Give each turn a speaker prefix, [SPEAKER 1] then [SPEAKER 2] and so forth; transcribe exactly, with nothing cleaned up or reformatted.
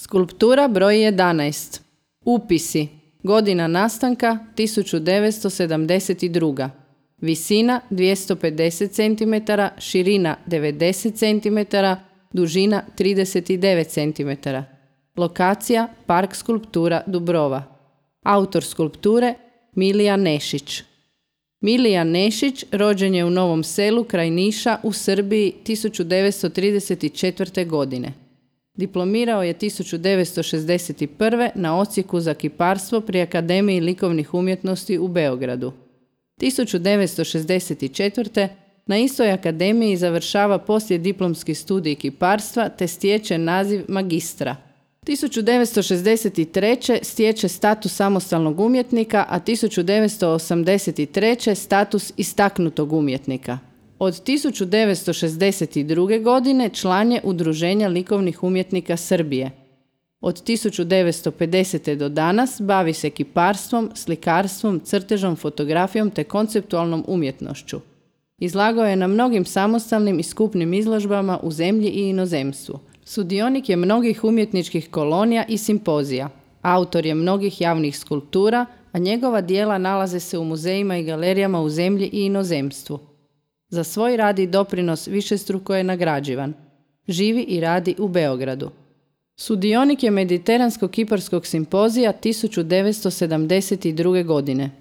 [SPEAKER 1] Skulptura broj jedanaest. Upisi. Godina nastanka tisuću devetsto sedamdeset druga. Visina dvjesto pedeset centimetara, širina devedeset centimetara, dužina trideset devet centimetara. Lokacija Park skulptura Dubrova. Autor skulpture Milija Nešić. Milija Nešić rođen je u Novom Selu kraj Niša u Srbiji tisuću devetsto trideset četvrte. godine. Diplomirao je tisuću devetsto šezdeset prve. na odsjeku za kiparstvo pri Akademiji likovnih umjetnosti u Beogradu. tisuću devetsto šezdeset četvrte. na istoj akademiji završava poslijediplomski studij kiparstva te stječe naziv magistra. tisuću devetsto šezdeset treće. stječe status samostalnog umjetnika, a tisuću devetsto osamdeset treće. status istaknutog umjetnika. Od tisuću devetsto šezdeset druge. godine član je Udruženja likovnih umjetnika Srbije. Od tisuću devetsto pedesete. do danas bavi se kiparstvom, slikarstvom, crtežom, fotografijom te konceptualnom umjetnošću. Izlagao je na mnogim samostalnim i skupnim izložbama u zemlji i inozemstvu. Sudionik je mnogih umjetničkih kolonija i simpozija. Autor je mnogih javnih skulptura, a njegova djela nalaze se u muzejima i galerijama u zemlji i inozemstvu. Za svoj rad i doprinos višestruko je nagrađivan. Živi i radi u Beogradu. Sudionik je Mediteranskog kiparskog simpozija tisuću devetsto sedamdeset druge. godine.